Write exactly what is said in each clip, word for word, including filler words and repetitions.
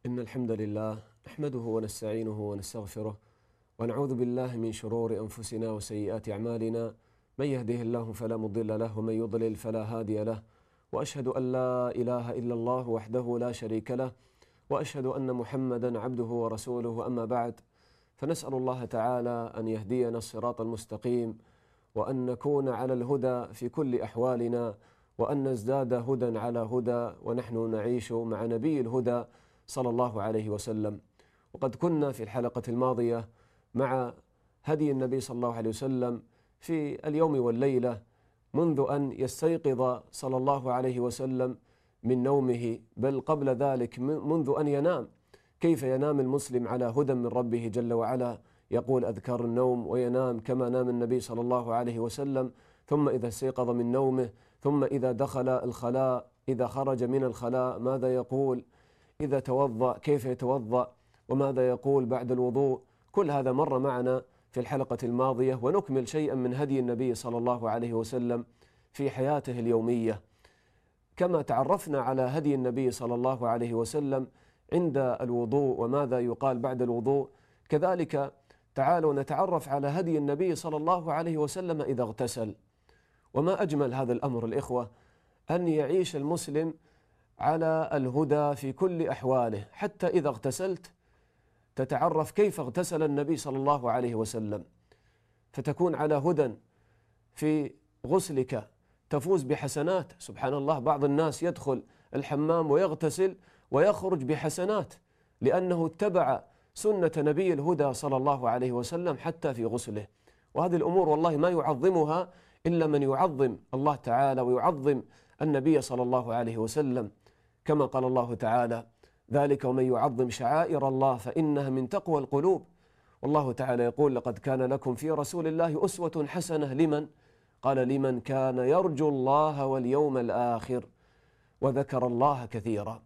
إن الحمد لله نحمده ونستعينه ونستغفره ونعوذ بالله من شرور أنفسنا وسيئات أعمالنا. من يهده الله فلا مضل له ومن يضلل فلا هادي له، وأشهد أن لا إله إلا الله وحده لا شريك له، وأشهد أن محمدا عبده ورسوله. أما بعد، فنسأل الله تعالى أن يهدينا الصراط المستقيم، وأن نكون على الهدى في كل أحوالنا، وأن نزداد هدى على هدى، ونحن نعيش مع نبي الهدى صلى الله عليه وسلم. وقد كنا في الحلقة الماضية مع هدي النبي صلى الله عليه وسلم في اليوم والليلة منذ أن يستيقظ صلى الله عليه وسلم من نومه، بل قبل ذلك منذ أن ينام. كيف ينام المسلم على هدى من ربه جل وعلا، يقول أذكار النوم وينام كما نام النبي صلى الله عليه وسلم. ثم إذا استيقظ من نومه، ثم إذا دخل الخلاء، إذا خرج من الخلاء ماذا يقول، إذا توضأ كيف يتوضأ، وماذا يقول بعد الوضوء. كل هذا مر معنا في الحلقة الماضية، ونكمل شيئا من هدي النبي صلى الله عليه وسلم في حياته اليومية. كما تعرفنا على هدي النبي صلى الله عليه وسلم عند الوضوء وماذا يقال بعد الوضوء، كذلك تعالوا نتعرف على هدي النبي صلى الله عليه وسلم إذا اغتسل. وما أجمل هذا الأمر الإخوة، أن يعيش المسلم على الهدى في كل أحواله، حتى إذا اغتسلت تتعرف كيف اغتسل النبي صلى الله عليه وسلم، فتكون على هدى في غسلك، تفوز بحسنات. سبحان الله، بعض الناس يدخل الحمام ويغتسل ويخرج بحسنات لأنه اتبع سنة نبي الهدى صلى الله عليه وسلم حتى في غسله. وهذه الأمور والله ما يعظمها إلا من يعظم الله تعالى ويعظم النبي صلى الله عليه وسلم، كما قال الله تعالى: ذلك ومن يعظم شعائر الله فإنها من تقوى القلوب. والله تعالى يقول: لقد كان لكم في رسول الله أسوة حسنة لمن؟ قال: لمن كان يرجو الله واليوم الآخر وذكر الله كثيرا.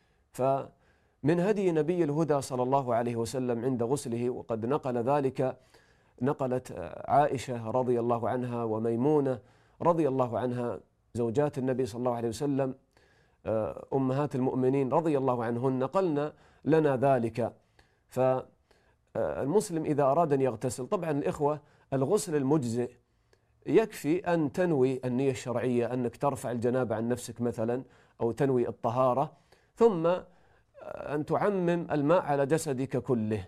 فمن هدي نبي الهدى صلى الله عليه وسلم عند غسله، وقد نقل ذلك نقلت عائشة رضي الله عنها وميمونة رضي الله عنها زوجات النبي صلى الله عليه وسلم، أمهات المؤمنين رضي الله عنهن، نقلنا لنا ذلك. فالمسلم إذا أراد أن يغتسل، طبعا الإخوة الغسل المجزئ يكفي أن تنوي النية الشرعية، أنك ترفع الجنابة عن نفسك مثلا، أو تنوي الطهارة، ثم أن تعمم الماء على جسدك كله.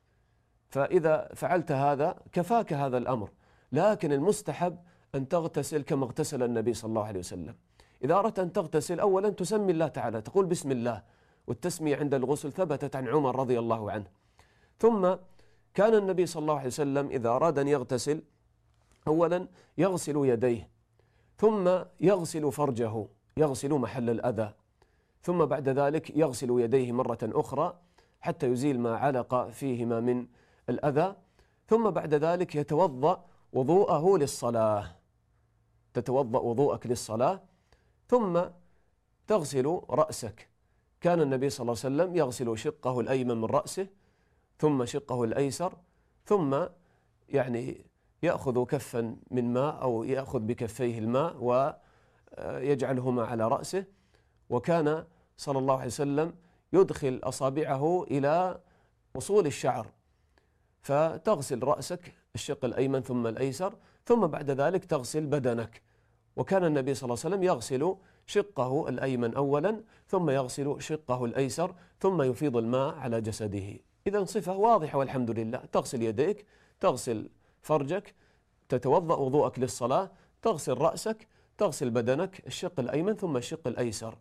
فإذا فعلت هذا كفاك هذا الأمر. لكن المستحب أن تغتسل كما اغتسل النبي صلى الله عليه وسلم. إذا أردت أن تغتسل، أولا تسمي الله تعالى، تقول بسم الله، والتسمية عند الغسل ثبتت عن عمر رضي الله عنه. ثم كان النبي صلى الله عليه وسلم إذا أراد أن يغتسل أولا يغسل يديه، ثم يغسل فرجه، يغسل محل الأذى، ثم بعد ذلك يغسل يديه مرة أخرى حتى يزيل ما علق فيهما من الأذى، ثم بعد ذلك يتوضأ وضوءه للصلاة. تتوضأ وضوءك للصلاة، ثم تغسل رأسك. كان النبي صلى الله عليه وسلم يغسل شقه الأيمن من رأسه، ثم شقه الأيسر، ثم يعني يأخذ كفا من ماء أو يأخذ بكفيه الماء ويجعلهما على رأسه. وكان صلى الله عليه وسلم يدخل أصابعه إلى وصول الشعر، فتغسل رأسك الشق الأيمن ثم الأيسر، ثم بعد ذلك تغسل بدنك. وكان النبي صلى الله عليه وسلم يغسل شقه الأيمن أولا، ثم يغسل شقه الأيسر، ثم يفيض الماء على جسده. إذن صفة واضحة والحمد لله. تغسل يديك، تغسل فرجك، تتوضأ وضوءك للصلاة، تغسل رأسك، تغسل بدنك الشق الأيمن ثم الشق الأيسر.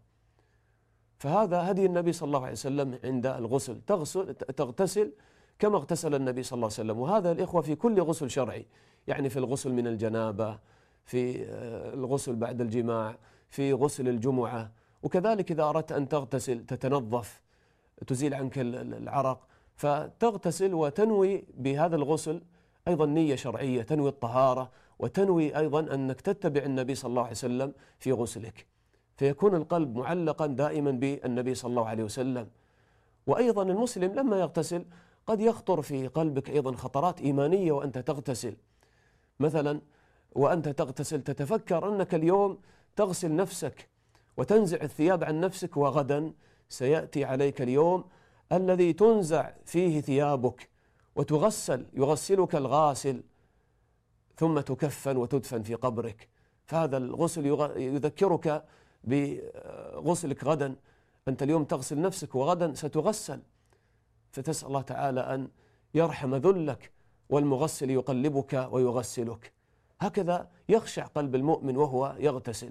فهذا هدي النبي صلى الله عليه وسلم عند الغسل، تغسل تغتسل كما اغتسل النبي صلى الله عليه وسلم. وهذا الإخوة في كل غسل شرعي، يعني في الغسل من الجنابة، في الغسل بعد الجماع، في غسل الجمعة. وكذلك إذا أردت أن تغتسل تتنظف، تزيل عنك العرق، فتغتسل وتنوي بهذا الغسل أيضا نية شرعية، تنوي الطهارة، وتنوي أيضا أنك تتبع النبي صلى الله عليه وسلم في غسلك، فيكون القلب معلقا دائما بالنبي صلى الله عليه وسلم. وأيضا المسلم لما يغتسل قد يخطر في قلبك أيضا خطرات إيمانية وأنت تغتسل. مثلا وأنت تغتسل تتفكر أنك اليوم تغسل نفسك وتنزع الثياب عن نفسك، وغدا سيأتي عليك اليوم الذي تنزع فيه ثيابك وتغسل، يغسلك الغاسل، ثم تكفن وتدفن في قبرك. فهذا الغسل يذكرك بغسلك غدا، أنت اليوم تغسل نفسك وغدا ستغسل، فتسأل الله تعالى أن يرحم ذلك، والمغسل يقلبك ويغسلك. هكذا يخشع قلب المؤمن وهو يغتسل.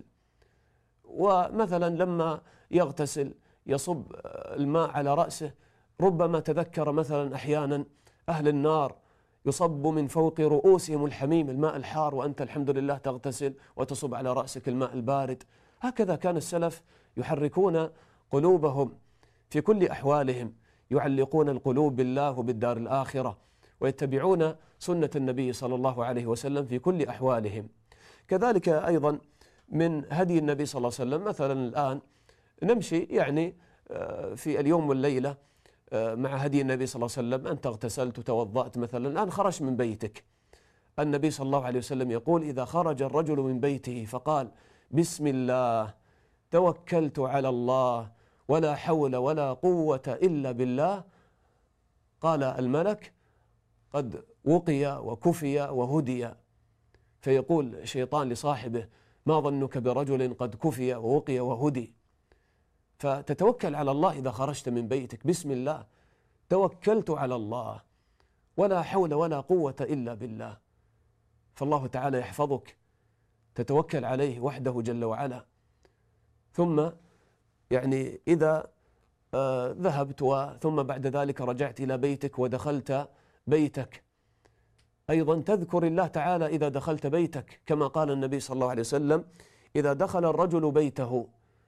ومثلا لما يغتسل يصب الماء على رأسه، ربما تذكر مثلا أحيانا أهل النار يصب من فوق رؤوسهم الحميم، الماء الحار، وأنت الحمد لله تغتسل وتصب على رأسك الماء البارد. هكذا كان السلف يحركون قلوبهم في كل أحوالهم، يعلقون القلوب بالله وبالدار الآخرة، ويتبعون سنة النبي صلى الله عليه وسلم في كل أحوالهم. كذلك أيضا من هدي النبي صلى الله عليه وسلم، مثلا الآن نمشي يعني في اليوم والليلة مع هدي النبي صلى الله عليه وسلم، أنت اغتسلت وتوضأت مثلا، الآن خرج من بيتك، النبي صلى الله عليه وسلم يقول: إذا خرج الرجل من بيته فقال بسم الله توكلت على الله ولا حول ولا قوة إلا بالله، قال الملك: قد وقي وكفي وهدي. فيقول الشيطان لصاحبه: ما ظنك برجل قد كفي ووقي وهدي؟ فتتوكل على الله إذا خرجت من بيتك، بسم الله توكلت على الله ولا حول ولا قوة إلا بالله، فالله تعالى يحفظك، تتوكل عليه وحده جل وعلا. ثم يعني إذا آه ذهبت ثم بعد ذلك رجعت إلى بيتك ودخلت بيتك، أيضا تذكر الله تعالى إذا دخلت بيتك، كما قال النبي صلى الله عليه وسلم: إذا دخل الرجل بيته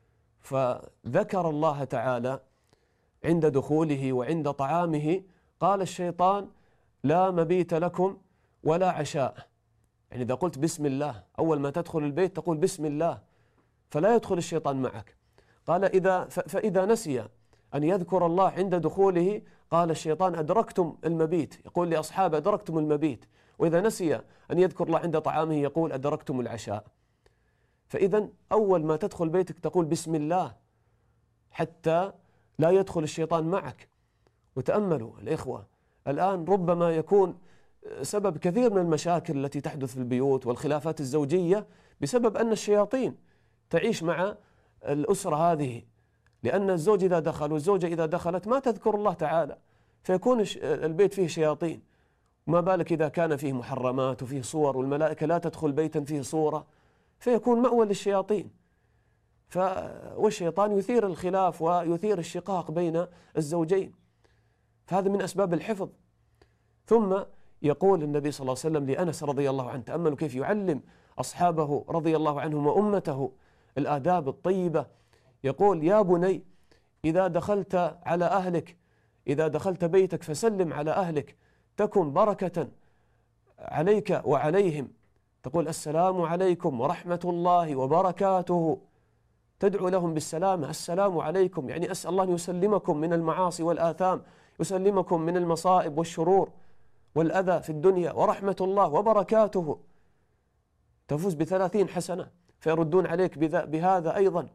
فذكر الله تعالى عند دخوله وعند طعامه، قال الشيطان: لا مبيت لكم ولا عشاء. يعني إذا قلت بسم الله أول ما تدخل البيت تقول بسم الله، فلا يدخل الشيطان معك. قال: إذا فإذا نسي أن يذكر الله عند دخوله، قال الشيطان: أدركتم المبيت، يقول لأصحابه: أدركتم المبيت. وإذا نسي أن يذكر الله عند طعامه يقول: أدركتم العشاء. فإذا أول ما تدخل بيتك تقول بسم الله حتى لا يدخل الشيطان معك. وتأملوا الإخوة، الآن ربما يكون سبب كثير من المشاكل التي تحدث في البيوت والخلافات الزوجية بسبب أن الشياطين تعيش مع الأسرة هذه، لأن الزوج إذا دخل والزوجة إذا دخلت ما تذكر الله تعالى، فيكون البيت فيه شياطين. وما بالك إذا كان فيه محرمات وفيه صور، والملائكة لا تدخل بيتا فيه صورة، فيكون مأوى للشياطين. ف... والشيطان يثير الخلاف ويثير الشقاق بين الزوجين، فهذا من أسباب الحفظ. ثم يقول النبي صلى الله عليه وسلم لأنس رضي الله عنه، تأملوا كيف يعلم أصحابه رضي الله عنهم وأمته الآداب الطيبة. يقول: يا بني إذا دخلت على أهلك، إذا دخلت بيتك فسلم على أهلك تكن بركة عليك وعليهم. تقول: السلام عليكم ورحمة الله وبركاته، تدعو لهم بالسلامة، السلام عليكم، يعني أسأل الله أن يسلمكم من المعاصي والآثام، يسلمكم من المصائب والشرور والأذى في الدنيا، ورحمة الله وبركاته، تفوز بثلاثين حسنة، فيردون عليك بهذا أيضا.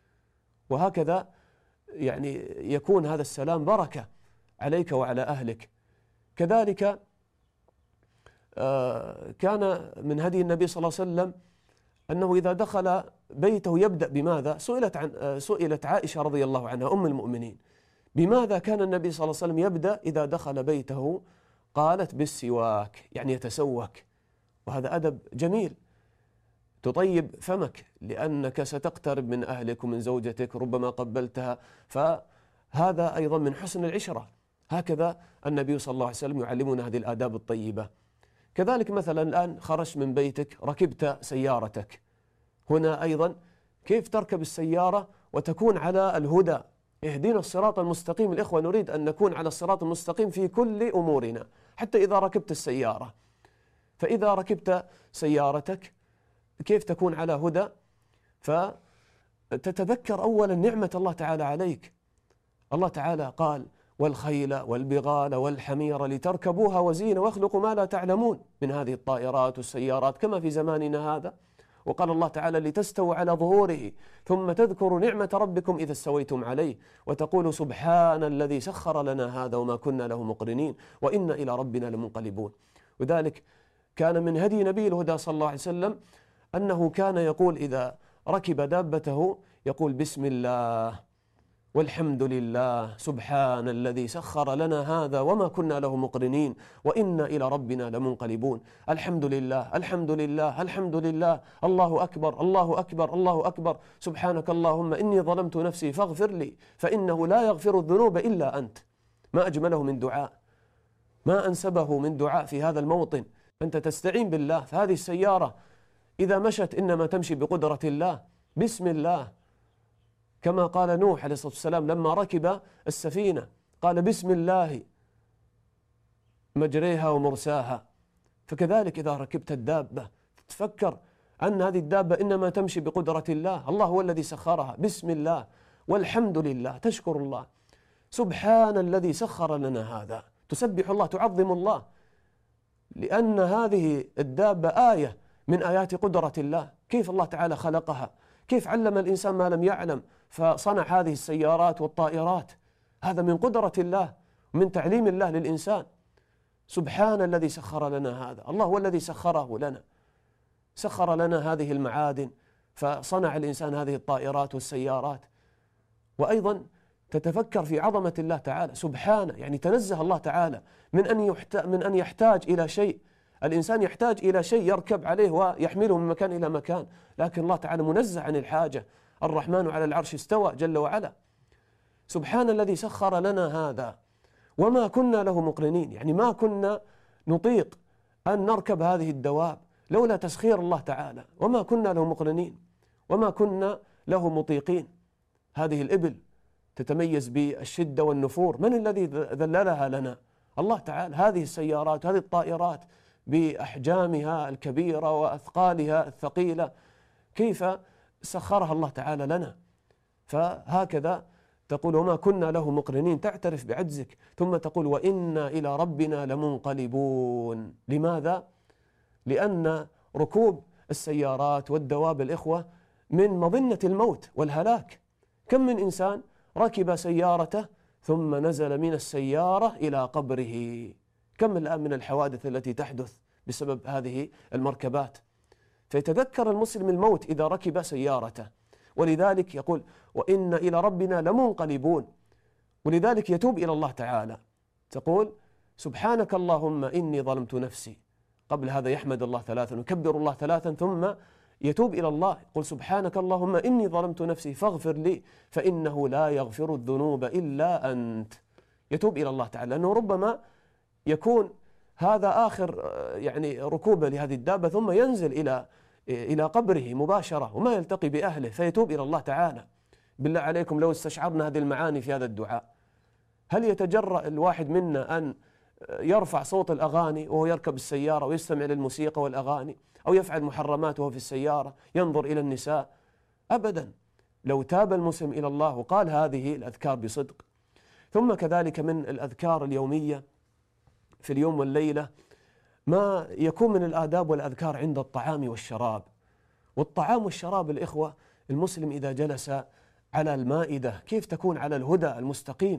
وهكذا يعني يكون هذا السلام بركة عليك وعلى أهلك. كذلك كان من هدي النبي صلى الله عليه وسلم أنه إذا دخل بيته يبدأ بماذا؟ سئلت عن سئلت عائشة رضي الله عنها أم المؤمنين: بماذا كان النبي صلى الله عليه وسلم يبدأ إذا دخل بيته؟ قالت: بالسواك، يعني يتسوك، وهذا أدب جميل، تطيب فمك لأنك ستقترب من أهلك ومن زوجتك، ربما قبلتها، فهذا أيضا من حسن العشرة. هكذا النبي صلى الله عليه وسلم يعلمنا هذه الآداب الطيبة. كذلك مثلا الآن خرجت من بيتك، ركبت سيارتك، هنا أيضا كيف تركب السيارة وتكون على الهدى؟ اهدنا الصراط المستقيم. الإخوة نريد أن نكون على الصراط المستقيم في كل أمورنا، حتى إذا ركبت السيارة. فإذا ركبت سيارتك كيف تكون على هدى؟ فتتذكر أولا نعمة الله تعالى عليك. الله تعالى قال: والخيل والبغال والحمير لتركبوها وزينة ويخلق ما لا تعلمون، من هذه الطائرات والسيارات كما في زماننا هذا. وقال الله تعالى لتستووا على ظهوره ثم تذكروا نعمة ربكم إذا استويتم عليه وتقولوا سبحان الذي سخر لنا هذا وما كنا له مقرنين وإنا إلى ربنا لمنقلبون. وذلك كان من هدي نبي الهدى صلى الله عليه وسلم أنه كان يقول إذا ركب دابته يقول بسم الله والحمد لله سبحان الذي سخر لنا هذا وما كنا له مقرنين وإنا إلى ربنا لمنقلبون. الحمد لله الحمد لله الحمد لله، الله أكبر الله أكبر الله أكبر، سبحانك اللهم إني ظلمت نفسي فاغفر لي فإنه لا يغفر الذنوب إلا أنت. ما أجمله من دعاء، ما أنسبه من دعاء في هذا الموطن. أنت تستعين بالله. فهذه السيارة إذا مشت إنما تمشي بقدرة الله بسم الله، كما قال نوح عليه الصلاة والسلام لما ركب السفينة قال بسم الله مجريها ومرساها. فكذلك إذا ركبت الدابة تفكر أن هذه الدابة إنما تمشي بقدرة الله، الله هو الذي سخرها، بسم الله والحمد لله، تشكر الله، سبحان الذي سخر لنا هذا، تسبح الله تعظم الله، لأن هذه الدابة آية من آيات قدرة الله. كيف الله تعالى خلقها، كيف علم الإنسان ما لم يعلم فصنع هذه السيارات والطائرات، هذا من قدرة الله ومن تعليم الله للإنسان. سبحان الذي سخر لنا هذا، الله هو الذي سخره لنا، سخر لنا هذه المعادن فصنع الإنسان هذه الطائرات والسيارات. وأيضا تتفكر في عظمة الله تعالى سبحانه، يعني تنزه الله تعالى من أن يحتاج, من أن يحتاج إلى شيء. الإنسان يحتاج إلى شيء يركب عليه ويحمله من مكان إلى مكان، لكن الله تعالى منزه عن الحاجة. الرحمن على العرش استوى جل وعلا. سبحان الذي سخر لنا هذا وما كنا له مقرنين، يعني ما كنا نطيق أن نركب هذه الدواب لولا تسخير الله تعالى، وما كنا له مقرنين وما كنا له مطيقين. هذه الإبل تتميز بالشدة والنفور، من الذي ذللها لنا؟ الله تعالى. هذه السيارات هذه الطائرات بأحجامها الكبيرة وأثقالها الثقيلة كيف سخرها الله تعالى لنا. فهكذا تقول وما كنا له مقرنين، تعترف بعجزك، ثم تقول وإنا إلى ربنا لمنقلبون. لماذا؟ لأن ركوب السيارات والدواب الإخوة من مظنة الموت والهلاك. كم من إنسان ركب سيارته ثم نزل من السيارة إلى قبره، كم الآن من الحوادث التي تحدث بسبب هذه المركبات. فيتذكر المسلم الموت إذا ركب سيارته، ولذلك يقول وإن إلى ربنا لمنقلبون. ولذلك يتوب إلى الله تعالى، تقول سبحانك اللهم إني ظلمت نفسي، قبل هذا يحمد الله ثلاثا ويكبر الله ثلاثا ثم يتوب إلى الله، يقول سبحانك اللهم إني ظلمت نفسي فاغفر لي فإنه لا يغفر الذنوب إلا أنت. يتوب إلى الله تعالى، لأنه ربما يكون هذا آخر يعني ركوبه لهذه الدابة ثم ينزل إلى إلى قبره مباشرة وما يلتقي بأهله، فيتوب إلى الله تعالى. بالله عليكم لو استشعرنا هذه المعاني في هذا الدعاء، هل يتجرأ الواحد منا أن يرفع صوت الأغاني وهو يركب السيارة ويستمع للموسيقى والأغاني، أو يفعل محرمات وهو في السيارة ينظر إلى النساء؟ أبدا. لو تاب المسلم إلى الله وقال هذه الأذكار بصدق. ثم كذلك من الأذكار اليومية في اليوم والليلة ما يكون من الآداب والأذكار عند الطعام والشراب. والطعام والشراب الإخوة، المسلم إذا جلس على المائدة كيف تكون على الهدى المستقيم،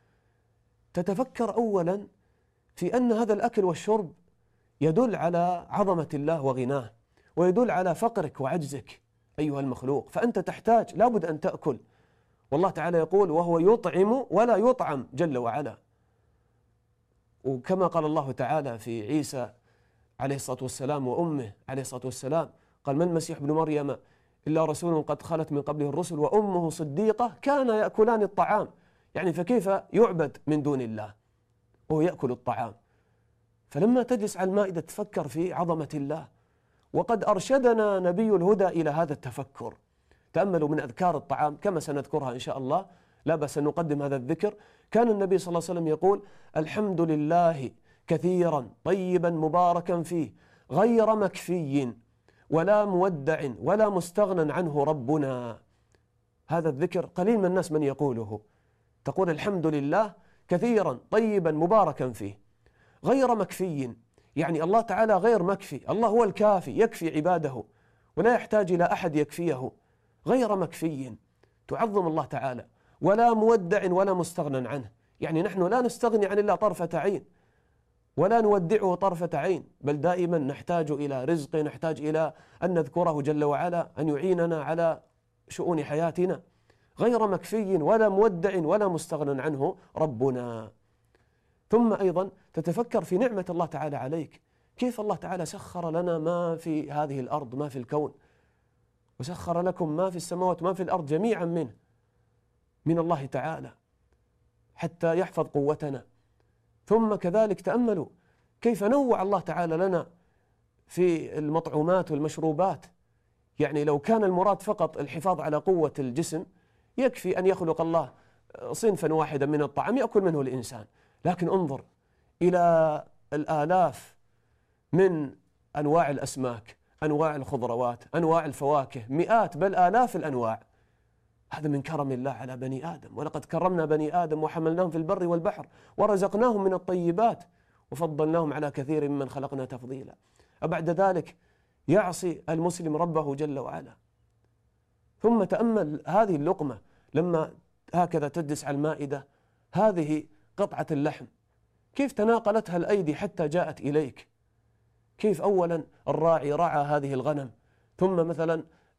تتفكر أولا في أن هذا الأكل والشرب يدل على عظمة الله وغناه، ويدل على فقرك وعجزك أيها المخلوق. فأنت تحتاج لابد أن تأكل، والله تعالى يقول وهو يطعم ولا يطعم جل وعلا. وكما قال الله تعالى في عيسى عليه الصلاة والسلام وأمه عليه الصلاة والسلام، قال ما المسيح ابن مريم إلا رسول قد خلت من قبله الرسل وأمه صديقة كانا يأكلان الطعام. يعني فكيف يعبد من دون الله وهو يأكل الطعام؟ فلما تجلس على المائدة تفكر في عظمة الله. وقد أرشدنا نبي الهدى إلى هذا التفكر. تأملوا من أذكار الطعام كما سنذكرها إن شاء الله، لا بأس أن نقدم هذا الذكر. كان النبي صلى الله عليه وسلم يقول الحمد لله كثيرا طيبا مباركا فيه غير مكفي ولا مودع ولا مستغنى عنه ربنا. هذا الذكر قليل من الناس من يقوله. تقول الحمد لله كثيرا طيبا مباركا فيه غير مكفي، يعني الله تعالى غير مكفي، الله هو الكافي يكفي عباده ولا يحتاج إلى أحد يكفيه، غير مكفي، تعظم الله تعالى، ولا مودع ولا مستغنى عنه. يعني نحن لا نستغني عن الله طرفة عين، ولا نودعه طرفة عين، بل دائما نحتاج إلى رزق، نحتاج إلى أن نذكره جل وعلا، أن يعيننا على شؤون حياتنا، غير مكفي ولا مودع ولا مستغنى عنه ربنا. ثم أيضا تتفكر في نعمة الله تعالى عليك، كيف الله تعالى سخر لنا ما في هذه الأرض، ما في الكون، وسخر لكم ما في السماوات ما في الأرض جميعا منه من الله تعالى حتى يحفظ قوتنا. ثم كذلك تأملوا كيف نوع الله تعالى لنا في المطعومات والمشروبات. يعني لو كان المراد فقط الحفاظ على قوة الجسم يكفي أن يخلق الله صنفا واحدا من الطعام يأكل منه الإنسان، لكن انظر إلى الآلاف من أنواع الأسماك، أنواع الخضروات، أنواع الفواكه، مئات بل آلاف الأنواع. هذا من كرم الله على بني آدم، ولقد كرمنا بني آدم وحملناهم في البر والبحر ورزقناهم من الطيبات وفضلناهم على كثير ممن خلقنا تفضيلا. أبعد ذلك يعصي المسلم ربه جل وعلا؟ ثم تأمل هذه اللقمة لما هكذا تدس على المائدة، هذه قطعة اللحم كيف تناقلتها الأيدي حتى جاءت إليك، كيف أولا الراعي رعى هذه الغنم، ثم مثلا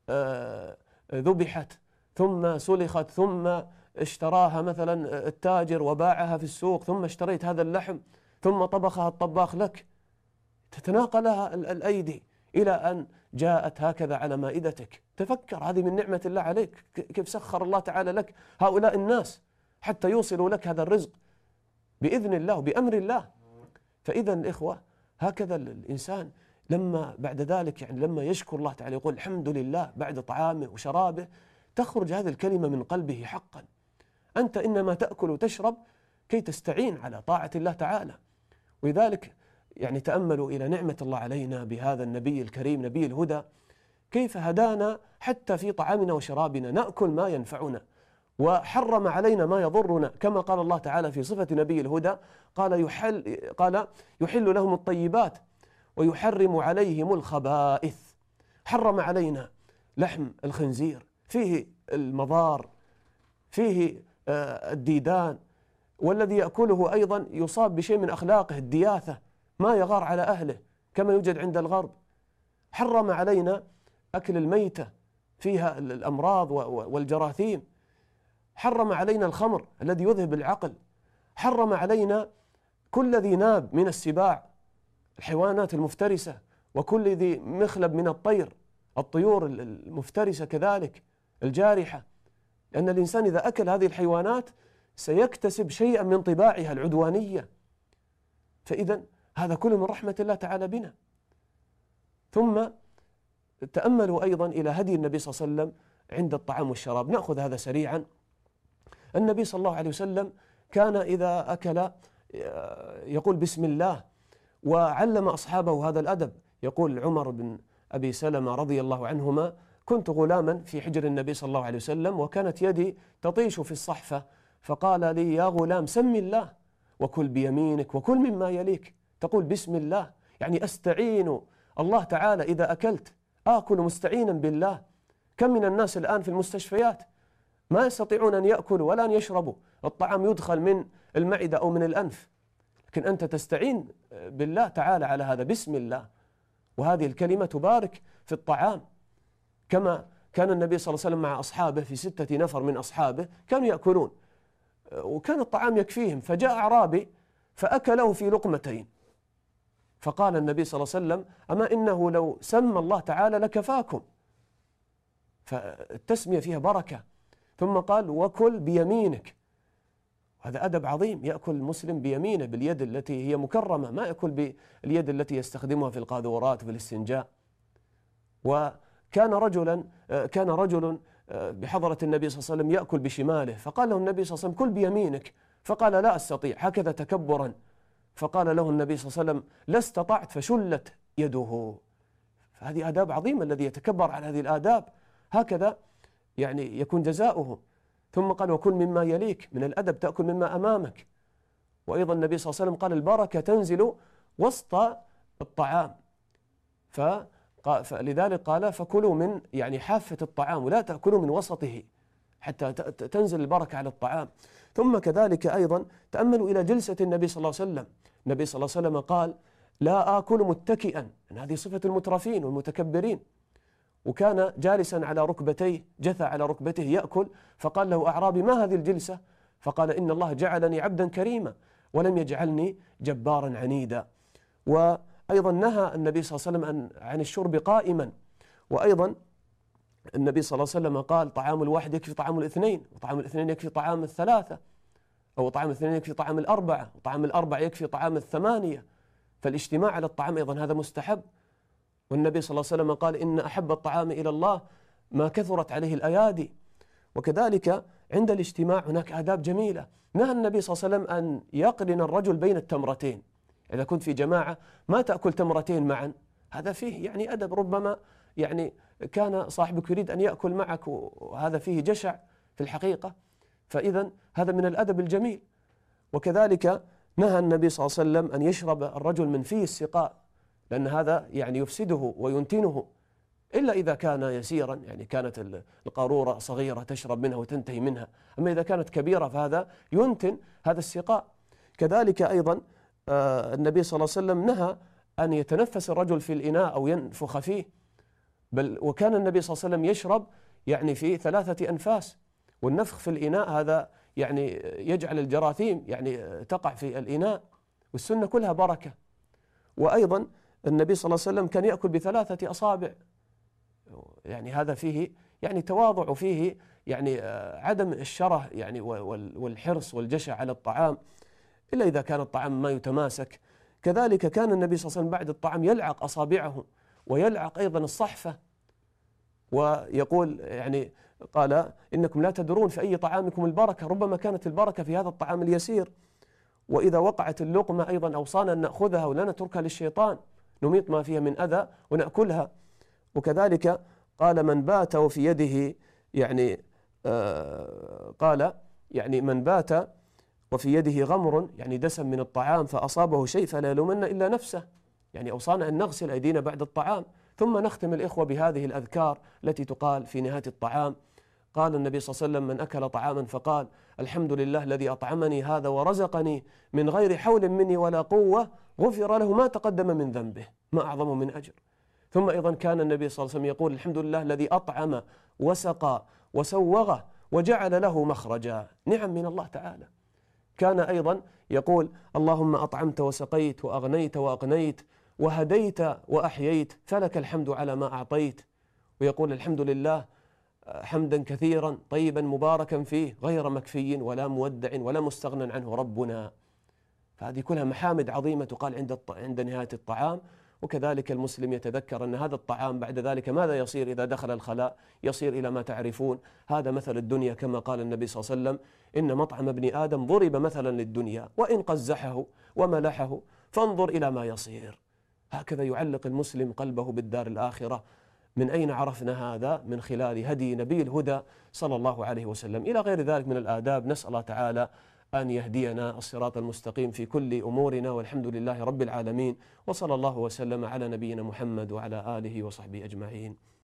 ذبحت، ثم سلخت، ثم اشتراها مثلا التاجر وباعها في السوق، ثم اشتريت هذا اللحم، ثم طبخها الطباخ لك، تتناقلها الأيدي إلى أن جاءت هكذا على مائدتك. تفكر هذه من نعمة الله عليك، كيف سخر الله تعالى لك هؤلاء الناس حتى يوصلوا لك هذا الرزق بإذن الله وبأمر الله. فإذا الإخوة هكذا الإنسان لما بعد ذلك يعني لما يشكر الله تعالى يقول الحمد لله بعد طعامه وشرابه، تخرج هذه الكلمة من قلبه حقا. أنت إنما تأكل وتشرب كي تستعين على طاعة الله تعالى. ولذلك يعني تأملوا إلى نعمة الله علينا بهذا النبي الكريم نبي الهدى، كيف هدانا حتى في طعامنا وشرابنا نأكل ما ينفعنا، وحرم علينا ما يضرنا، كما قال الله تعالى في صفة نبي الهدى قال يحل, قال يحل لهم الطيبات ويحرم عليهم الخبائث. حرم علينا لحم الخنزير، فيه المضار، فيه الديدان، والذي يأكله أيضا يصاب بشيء من أخلاقه الدياثة، ما يغار على أهله كما يوجد عند الغرب. حرم علينا أكل الميتة فيها الأمراض والجراثيم. حرم علينا الخمر الذي يذهب العقل. حرم علينا كل ذي ناب من السباع، الحيوانات المفترسة، وكل ذي مخلب من الطير، الطيور المفترسة كذلك الجارحة، لأن الإنسان إذا أكل هذه الحيوانات سيكتسب شيئا من طباعها العدوانية. فإذا هذا كله من رحمة الله تعالى بنا. ثم تأملوا أيضا إلى هدي النبي صلى الله عليه وسلم عند الطعام والشراب. نأخذ هذا سريعا. النبي صلى الله عليه وسلم كان إذا أكل يقول بسم الله، وعلم أصحابه هذا الأدب. يقول عمر بن أبي سلمة رضي الله عنهما كنت غلاما في حجر النبي صلى الله عليه وسلم، وكانت يدي تطيش في الصحفة، فقال لي يا غلام سم الله وكل بيمينك وكل مما يليك. تقول بسم الله، يعني أستعين الله تعالى إذا أكلت، آكل مستعينا بالله. كم من الناس الآن في المستشفيات ما يستطيعون أن يأكلوا ولا أن يشربوا، الطعام يدخل من المعدة أو من الأنف، لكن أنت تستعين بالله تعالى على هذا بسم الله. وهذه الكلمة تبارك في الطعام، كما كان النبي صلى الله عليه وسلم مع أصحابه في ستة نفر من أصحابه كانوا يأكلون وكان الطعام يكفيهم، فجاء أعرابي فأكله في لقمتين، فقال النبي صلى الله عليه وسلم أما إنه لو سمى الله تعالى لكفاكم، فالتسمية فيها بركة. ثم قال وكل بيمينك، هذا أدب عظيم، يأكل المسلم بيمينه باليد التي هي مكرمة، ما يأكل باليد التي يستخدمها في القاذورات وفي الاستنجاء. وكان رجلا كان رجل بحضرة النبي صلى الله عليه وسلم يأكل بشماله، فقال له النبي صلى الله عليه وسلم كل بيمينك، فقال لا أستطيع، هكذا تكبرا. فقال له النبي صلى الله عليه وسلم لا استطعت، فشلت يده. فهذه آداب عظيمة، الذي يتكبر على هذه الآداب هكذا يعني يكون جزاؤه. ثم قال وكل مما يليك، من الأدب تأكل مما أمامك. وأيضا النبي صلى الله عليه وسلم قال البركة تنزل وسط الطعام، فقال فلذلك قال فكلوا من يعني حافة الطعام ولا تأكلوا من وسطه حتى تنزل البركة على الطعام. ثم كذلك أيضا تأملوا إلى جلسة النبي صلى الله عليه وسلم. النبي صلى الله عليه وسلم قال لا آكل متكئا، هذه صفة المترفين والمتكبرين، وكان جالسا على ركبتيه، جثى على ركبته يأكل، فقال له أعرابي ما هذه الجلسة؟ فقال إن الله جعلني عبدا كريما ولم يجعلني جبارا عنيدا. وأيضا نهى النبي صلى الله عليه وسلم عن, عن الشرب قائما. وأيضا النبي صلى الله عليه وسلم قال طعام الواحد يكفي طعام الاثنين، وطعام الاثنين يكفي طعام الثلاثة، أو طعام الاثنين يكفي طعام الأربعة، وطعام الأربعة يكفي طعام الثمانية. فالاجتماع على الطعام أيضا هذا مستحب. والنبي صلى الله عليه وسلم قال إن أحب الطعام إلى الله ما كثرت عليه الأيادي. وكذلك عند الاجتماع هناك آداب جميلة. نهى النبي صلى الله عليه وسلم أن يقرن الرجل بين التمرتين. إذا كنت في جماعة ما تأكل تمرتين معا، هذا فيه يعني أدب، ربما يعني كان صاحبك يريد أن يأكل معك وهذا فيه جشع في الحقيقة، فإذا هذا من الأدب الجميل. وكذلك نهى النبي صلى الله عليه وسلم أن يشرب الرجل من فيه السقاء، لأن هذا يعني يفسده وينتنه، إلا إذا كان يسيرا، يعني كانت القارورة صغيرة تشرب منها وتنتهي منها، أما إذا كانت كبيرة فهذا ينتن هذا السقاء. كذلك أيضا النبي صلى الله عليه وسلم نهى أن يتنفس الرجل في الإناء أو ينفخ فيه، بل وكان النبي صلى الله عليه وسلم يشرب يعني في ثلاثة أنفاس. والنفخ في الإناء هذا يعني يجعل الجراثيم يعني تقع في الإناء، والسنة كلها بركة. وأيضا النبي صلى الله عليه وسلم كان يأكل بثلاثة أصابع، يعني هذا فيه يعني تواضع، وفيه يعني عدم الشره يعني والحرص والجشع على الطعام، إلا إذا كان الطعام ما يتماسك. كذلك كان النبي صلى الله عليه وسلم بعد الطعام يلعق أصابعه، ويلعق أيضا الصحفة، ويقول يعني قال إنكم لا تدرون في أي طعامكم البركة، ربما كانت البركة في هذا الطعام اليسير. وإذا وقعت اللقمة أيضا أوصانا أن نأخذها ولا نتركها للشيطان، نميط ما فيها من أذى ونأكلها. وكذلك قال من بات وفي يده يعني آه قال يعني من بات وفي يده غمر يعني دسم من الطعام فأصابه شيء فلا يلومن إلا نفسه، يعني أوصانا أن نغسل أيدينا بعد الطعام. ثم نختم الإخوة بهذه الأذكار التي تقال في نهاية الطعام. قال النبي صلى الله عليه وسلم من أكل طعاما فقال الحمد لله الذي أطعمني هذا ورزقني من غير حول مني ولا قوة غفر له ما تقدم من ذنبه، ما أعظم من أجر. ثم أيضا كان النبي صلى الله عليه وسلم يقول الحمد لله الذي أطعم وسقى وسوغ وجعل له مخرجا، نعم من الله تعالى. كان أيضا يقول اللهم أطعمت وسقيت وأغنيت وأقنيت وهديت وأحييت فلك الحمد على ما أعطيت. ويقول الحمد لله حمدا كثيرا طيبا مباركا فيه غير مكفي ولا مودع ولا مستغنى عنه ربنا. فهذه كلها محامد عظيمة تقال عند عند نهاية الطعام. وكذلك المسلم يتذكر أن هذا الطعام بعد ذلك ماذا يصير إذا دخل الخلاء؟ يصير إلى ما تعرفون، هذا مثل الدنيا كما قال النبي صلى الله عليه وسلم إن مطعم ابن آدم ضرب مثلا للدنيا وإن قزحه وملحه فانظر إلى ما يصير. هكذا يعلق المسلم قلبه بالدار الآخرة. من أين عرفنا هذا؟ من خلال هدي نبي الهدى صلى الله عليه وسلم. إلى غير ذلك من الآداب، نسأل الله تعالى أن يهدينا الصراط المستقيم في كل أمورنا، والحمد لله رب العالمين، وصلى الله وسلم على نبينا محمد وعلى آله وصحبه أجمعين.